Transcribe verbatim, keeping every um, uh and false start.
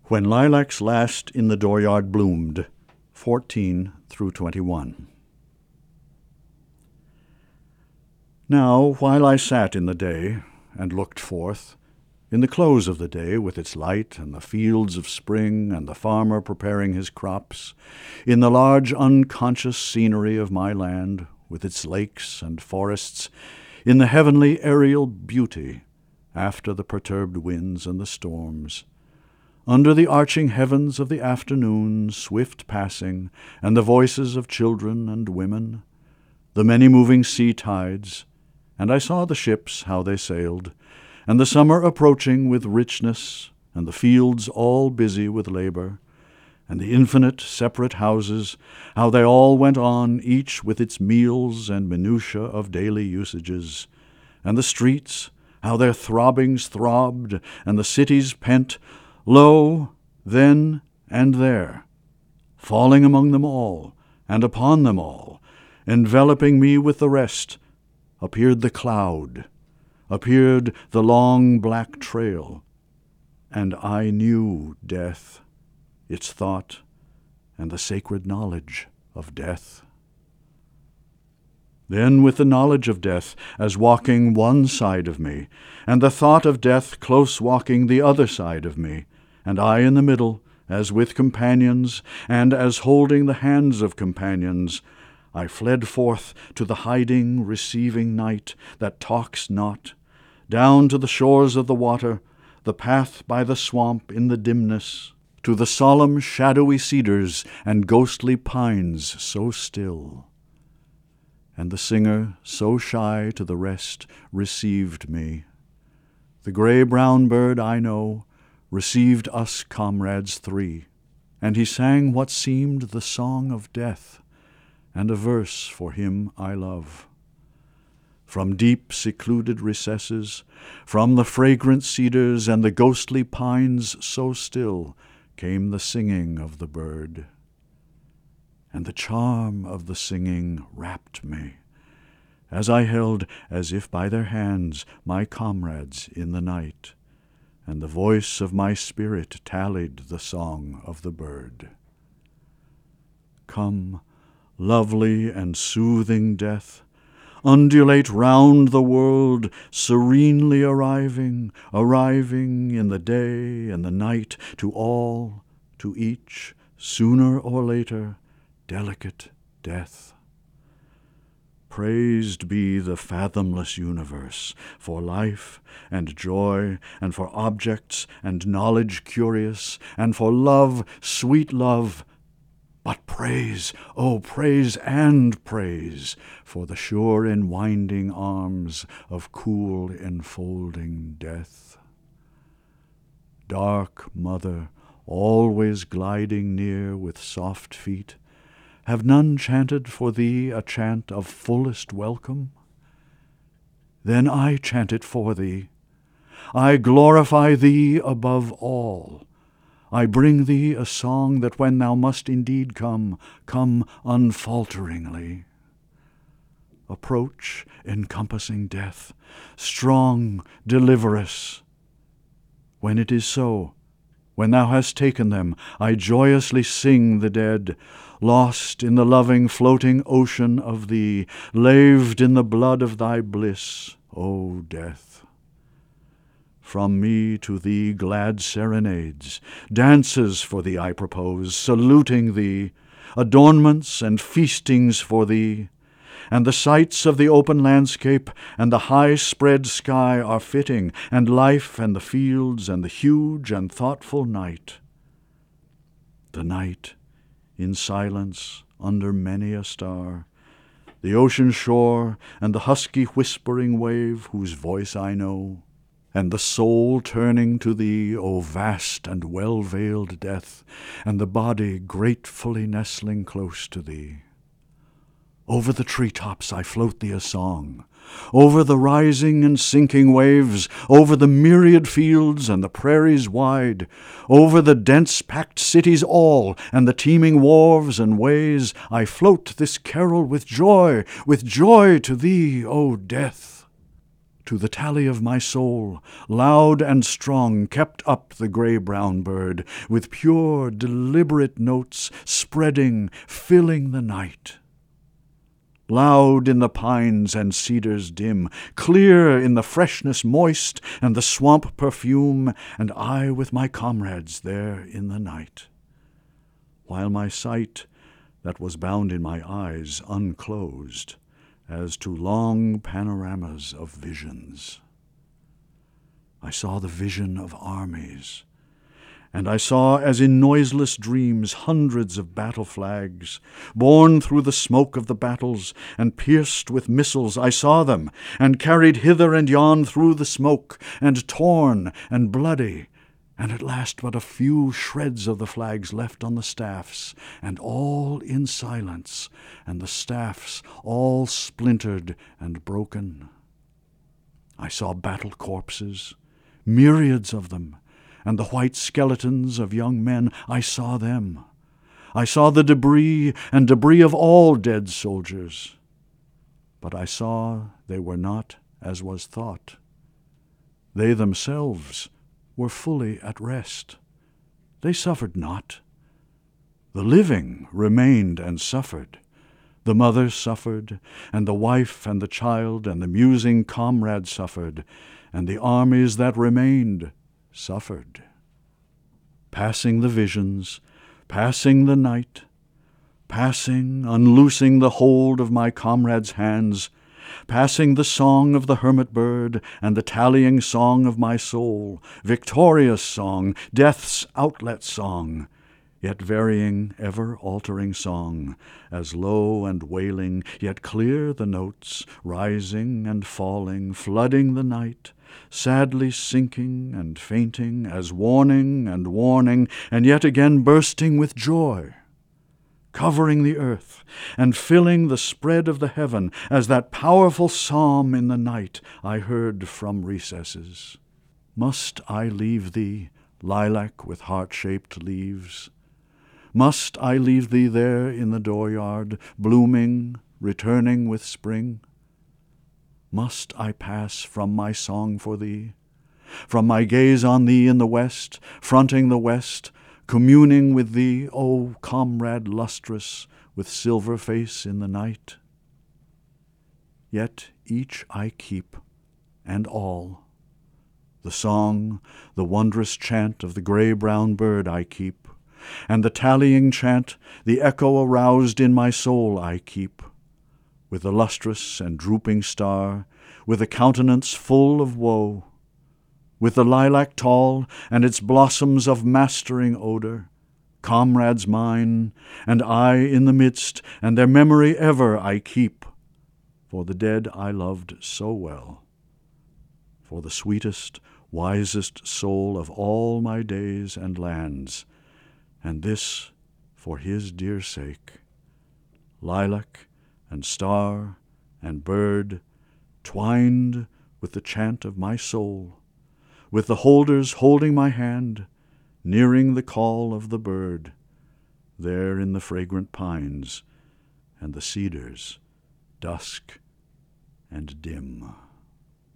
When Lilacs Last in the Dooryard Bloomed, fourteen through twenty-one. Now, while I sat in the day, and looked forth, in the close of the day, with its light, and the fields of spring, and the farmer preparing his crops, in the large unconscious scenery of my land, with its lakes and forests, in the heavenly aerial beauty, after the perturbed winds and the storms, under the arching heavens of the afternoon, swift passing, and the voices of children and women, the many moving sea tides, and I saw the ships, how they sailed, and the summer approaching with richness, and the fields all busy with labor, and the infinite separate houses, how they all went on, each with its meals and minutiae of daily usages, and the streets, how their throbbings throbbed, and the cities pent, lo, then and there, falling among them all, and upon them all, enveloping me with the rest, appeared the cloud, appeared the long black trail, and I knew death, its thought, and the sacred knowledge of death. Then with the knowledge of death as walking one side of me, and the thought of death close walking the other side of me, and I in the middle, as with companions, and as holding the hands of companions, I fled forth to the hiding, receiving night that talks not, down to the shores of the water, the path by the swamp in the dimness, to the solemn shadowy cedars and ghostly pines so still. And the singer, so shy to the rest, received me. The gray-brown bird, I know, received us comrades three, and he sang what seemed the song of death, and a verse for him I love. From deep secluded recesses, from the fragrant cedars and the ghostly pines so still, came the singing of the bird. And the charm of the singing wrapped me, as I held, as if by their hands, my comrades in the night, and the voice of my spirit tallied the song of the bird. Come, lovely and soothing death, undulate round the world, serenely arriving, arriving in the day and the night, to all, to each, sooner or later, delicate death. Praised be the fathomless universe, for life and joy, and for objects and knowledge curious, and for love, sweet love, but praise, oh praise and praise, for the sure enwinding arms of cool enfolding death. Dark mother, always gliding near with soft feet, have none chanted for thee a chant of fullest welcome? Then I chant it for thee. I glorify thee above all. I bring thee a song that when thou must indeed come, come unfalteringly. Approach, encompassing death, strong, deliverous. When it is so, when thou hast taken them, I joyously sing the dead, lost in the loving floating ocean of thee, laved in the blood of thy bliss, O death. From me to thee glad serenades, dances for thee I propose, saluting thee, adornments and feastings for thee, and the sights of the open landscape and the high-spread sky are fitting, and life and the fields and the huge and thoughtful night. The night, in silence, under many a star, the ocean shore and the husky whispering wave whose voice I know, and the soul turning to thee, O vast and well-veiled death, and the body gratefully nestling close to thee. Over the tree-tops I float thee a song, over the rising and sinking waves, over the myriad fields and the prairies wide, over the dense-packed cities all, and the teeming wharves and ways, I float this carol with joy, with joy to thee, O death. To the tally of my soul, loud and strong, kept up the grey-brown bird, with pure, deliberate notes spreading, filling the night. Loud in the pines and cedars dim, clear in the freshness moist and the swamp perfume, and I with my comrades there in the night. While my sight, that was bound in my eyes, unclosed, as to long panoramas of visions. I saw the vision of armies, and I saw, as in noiseless dreams, hundreds of battle flags, borne through the smoke of the battles, and pierced with missiles. I saw them, and carried hither and yon through the smoke, and torn and bloody, and at last but a few shreds of the flags left on the staffs, and all in silence, and the staffs all splintered and broken. I saw battle corpses, myriads of them, and the white skeletons of young men. I saw them. I saw the debris and debris of all dead soldiers. But I saw they were not as was thought. They themselves were fully at rest. They suffered not. The living remained and suffered. The mother suffered, and the wife and the child and the musing comrade suffered, and the armies that remained suffered. Passing the visions, passing the night, passing, unloosing the hold of my comrade's hands, passing the song of the hermit bird and the tallying song of my soul, victorious song, death's outlet song, yet varying, ever-altering song, as low and wailing, yet clear the notes, rising and falling, flooding the night, sadly sinking and fainting, as warning and warning, and yet again bursting with joy, covering the earth, and filling the spread of the heaven, as that powerful psalm in the night I heard from recesses. Must I leave thee, lilac with heart-shaped leaves? Must I leave thee there in the dooryard, blooming, returning with spring? Must I pass from my song for thee, from my gaze on thee in the west, fronting the west, communing with thee, O comrade lustrous, with silver face in the night? Yet each I keep, and all. The song, the wondrous chant of the grey-brown bird I keep, and the tallying chant, the echo aroused in my soul I keep, with the lustrous and drooping star, with a countenance full of woe, with the lilac tall and its blossoms of mastering odor, comrades mine, and I in the midst, and their memory ever I keep, for the dead I loved so well, for the sweetest, wisest soul of all my days and lands, and this for his dear sake. Lilac and star and bird, twined with the chant of my soul, with the holders holding my hand, nearing the call of the bird, there in the fragrant pines and the cedars, dusk and dim.